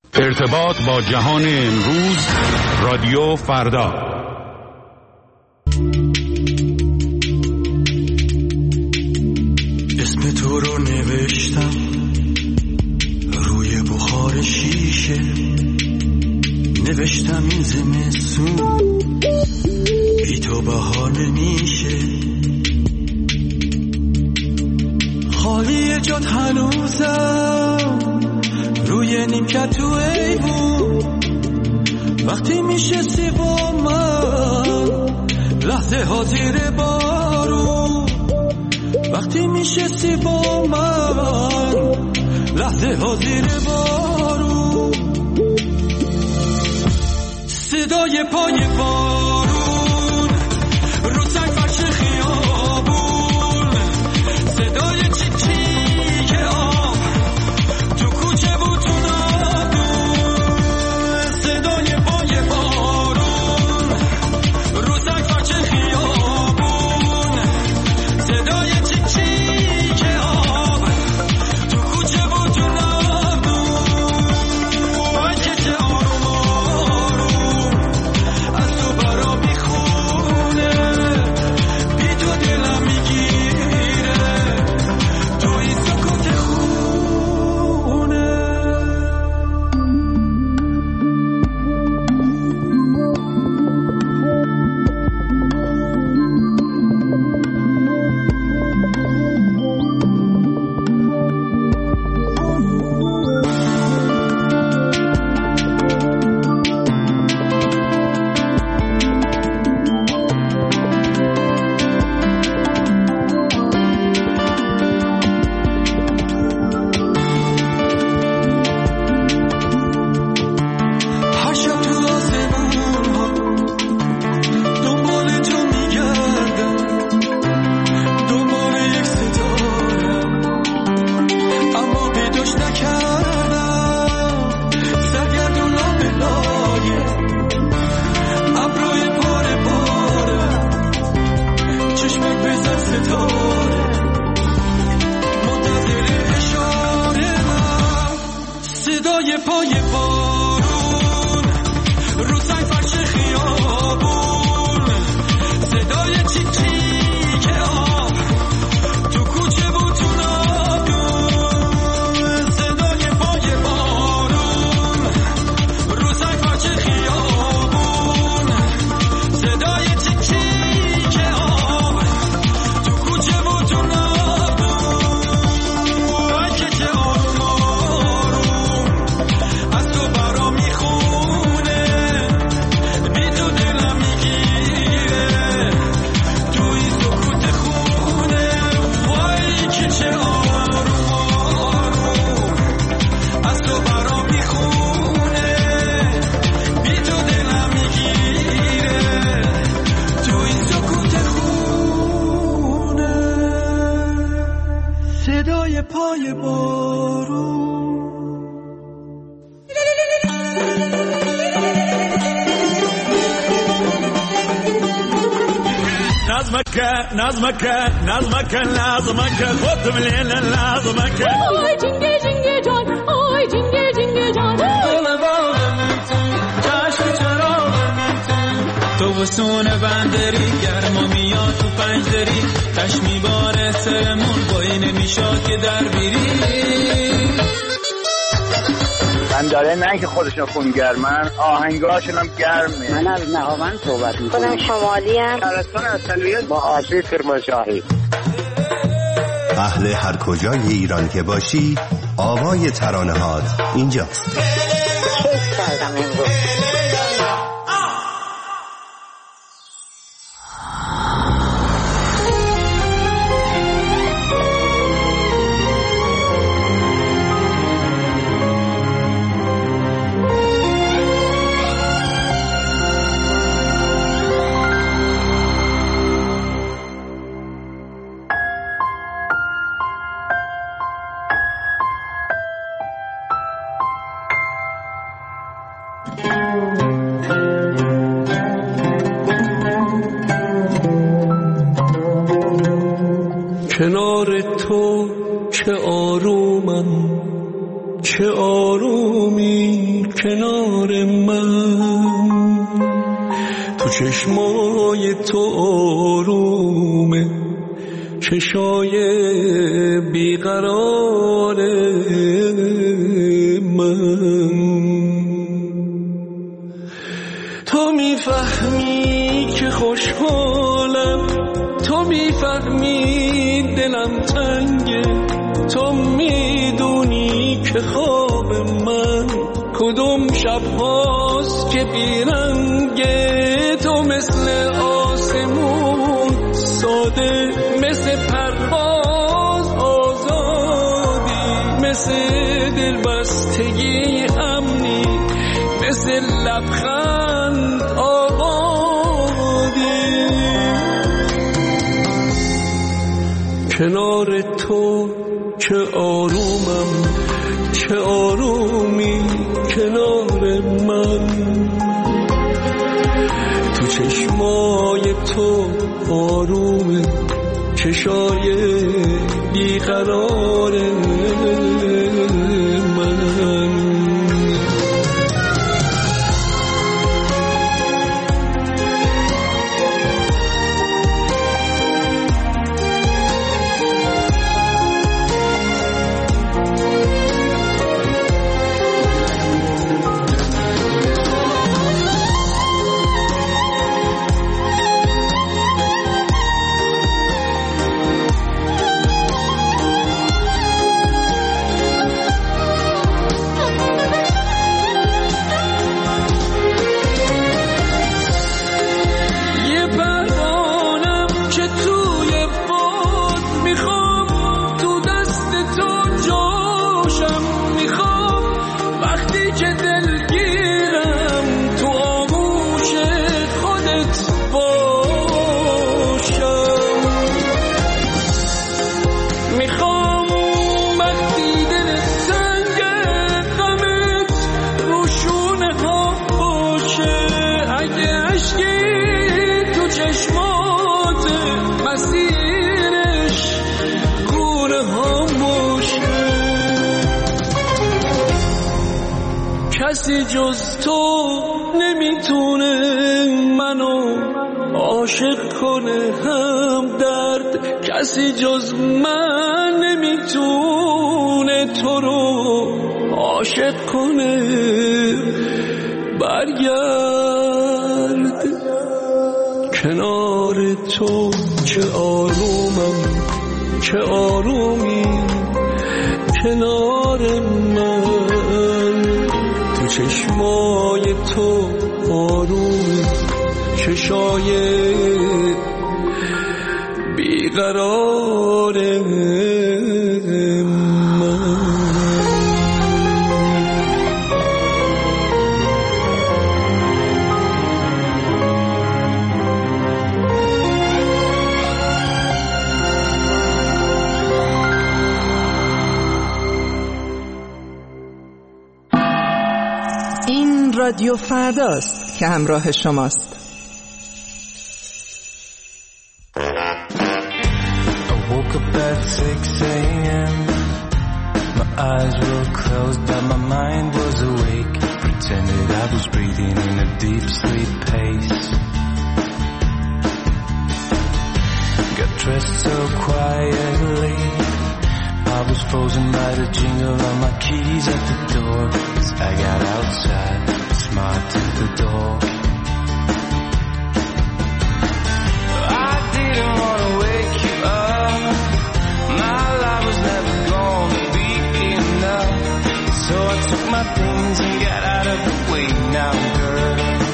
ارتباط با جهان امروز، رادیو فردا. اسم تو رو نوشتم روی بخار شیشه، نوشتم این زمستون بی تو بهار نمیشه، خالی جات هنوزم روی نیمکت تو ایوون، وقتی میشستی با من لحظه ها زیر بارون، وقتی میشستی با من لحظه ها زیر بارون، صدای پای بارون رو سنگ فرش خیابون، صدای چیک آب تو کوچه بود تو نادون، صدای پای بارون رو سنگ فرش خیابون، صدای چیک آب تو کوچه بود تو نادون، وای که چه آروم آروم از تو برا میخونه، بی تو دلم میگیره تو این سکوت خونه. هر شب تو آسمون ها دنبال تو میگردم، دنبال یک ستاره، اما پیداش نکردم، سرگردون به لایه ابروی پاره پاره، چشمک بزن ستاره منتظر اشاره من، صدای پای بارون رو سنگ فرش خیابون، صدای چیک آب تو کوچه بود تو نادون، صدای پای بارون رو سنگ فرش خیابون، صدای چیک آب تو کوچه بود تو نادون، وای که چه آروم آروم از تو برا میخونه، بی تو دلم میگیره تو این سکوت خونه، وای که چه آروم آروم از تو برا میخونه، بی تو دلم میگیره تو این سکوت خونه، صدای پای بارون. نظمك خد من هنا لازمك آی جنگه جنگه جان، آی جنگه جنگه جان، دل باغم چشم چراغم تو وسون بندری، گرما میاد تو پنجدری، تش میباره سرمون بایی نمیشاد که در بیری. من داره نه که خودشون خونگرمن، آهنگاشون هم گرمه. من از نهاوند صحبت میکنم. خودم شمالی هم. شهرستان اصلیت با آسیب کرمانشاهی. اهل هر کجای ایران که باشی، آوای ترانه‌هات اینجاست. کیف کردم امروز. کنار تو چه آرومم، چه آرومی کنار من، تو چشمای تو آرومه چشای بیقرار من. تو میفهمی که خوشحالم، تو میفهمی دلم تنگه، تو میدونی که خواب من کدوم شب هاست که بیرنگه. تو مثل آسمون ساده، مثل پرواز آزادی، مثل دلبستگی امنی، مثل لبخند آبادی. کنار تو چه آرومم، چه آرومی کنار من، تو چشمای تو آرومه چشای بیقرار من. کسی جز تو نمیتونه منو عاشق کنه هم درد، کسی جز من نمیتونه تو رو عاشق کنه. برگرد کنار تو چه آرومم، چه آرومی کنار من، تو چشمای تو آروم چشای بیقرار رادیو فرداست که همراه شماست. I woke up at 6 a.m. My eyes were closed but my mind was awake. Pretended I was breathing in a deep sleep pace. Got dressed so quietly, I was frozen by the jingle of my keys at the door. As I got outside, smiled to the door. I didn't want to wake you up. My life was never gonna be enough. So I took my things and got out of the way now, girl.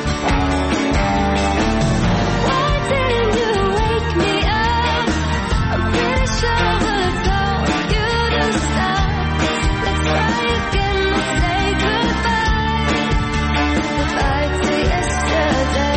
Why didn't you wake me up? I'm pretty sure I would've told you to stop. Let's try again, let's say goodbye. Goodbye to yesterday.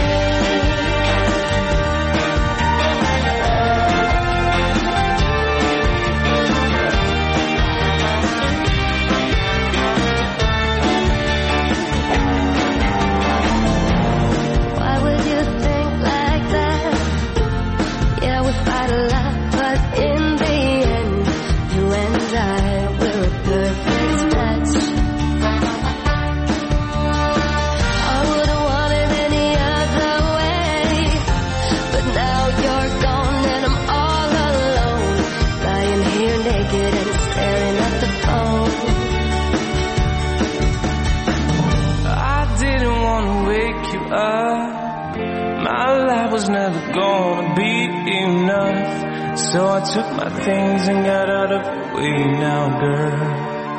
up. My life was never gonna be enough, so I took my things and got out of the way now, girl.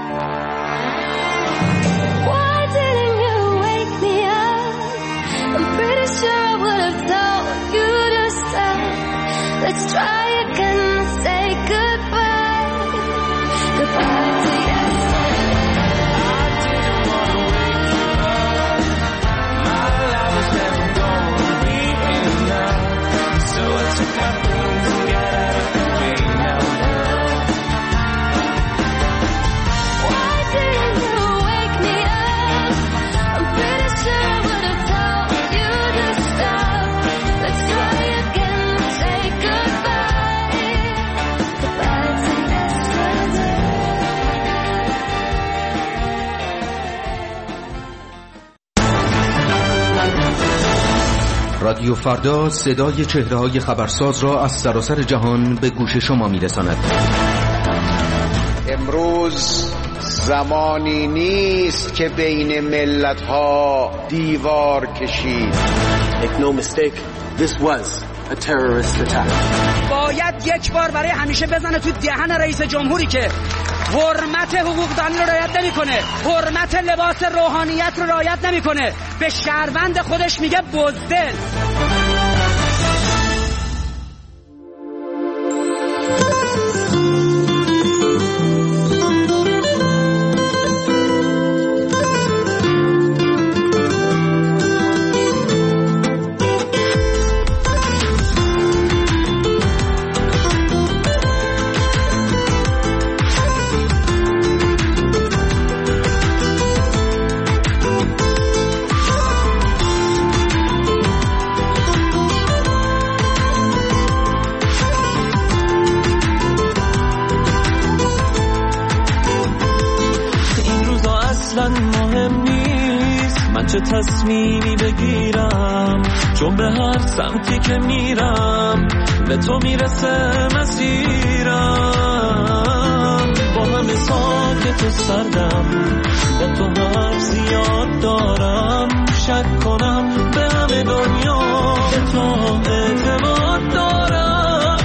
Why didn't you wake me up? I'm pretty sure I would have told you to stop. Let's try again and say goodbye. Goodbye to yesterday. I didn't wanna wake you up. My life was never gonna be enough, so I took my things and got out of the way now, girl. Why didn't you wake me up? I'm pretty sure I would have told you to stop. Let's try again and say goodbye. Goodbye to yesterday. رادیو فردا صدای چهره‌های خبرساز را از سراسر جهان به گوش شما می‌رساند. امروز زمانی نیست که بین ملت‌ها دیوار کشید. Make no mistake, this was a terrorist attack. باید یک بار برای همیشه بزنه تو دهن رئیس جمهوری که حرمت حقوقدانی رو رعایت نمی‌کنه، حرمت لباس روحانیت رو رعایت نمی‌کنه، به شهروند خودش میگه بزدل. مهم نیست من چه تصمیمی بگیرم، چون به هر سمتی که میرم به تو میرسه مسیرم. با همه ساکت و سردم با تو حرف زیاد دارم، شک کنم به همه دنیا به تو اعتماد دارم.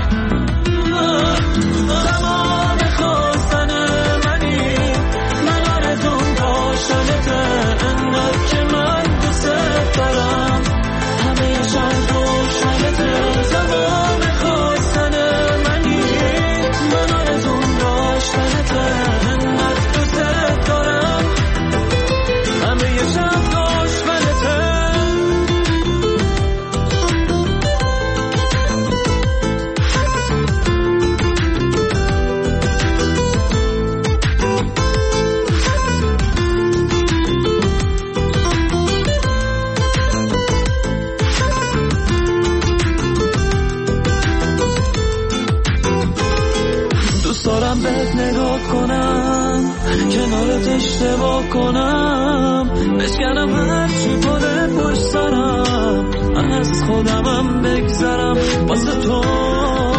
تمام خواستن منی من آرزوم داشتنته، انقدر که من دوست دارم همه شب روشنته. تمام خواستن منی من آرزوم داشتنته، انقدر دوست دارم همه شب روشنته. دارم بهت نگاه کنم، کنارت اشتباه کنم، بشکنم هرچی بوده پشت سرم، من از خودمم بگذرم واسه تو